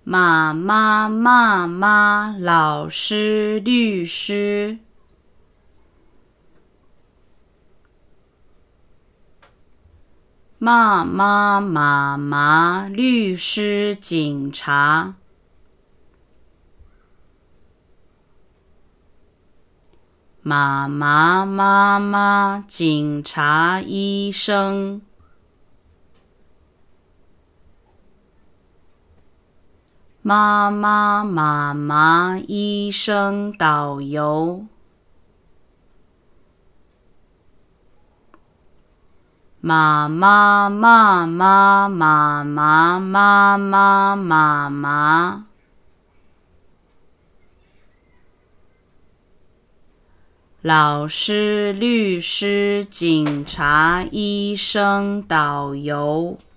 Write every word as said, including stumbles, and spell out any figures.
妈妈妈妈老师律师。妈妈妈妈律师警察。妈妈妈妈警察医生。妈妈妈妈医生导游。妈妈妈妈妈妈妈妈妈妈。老师律师警察医生导游。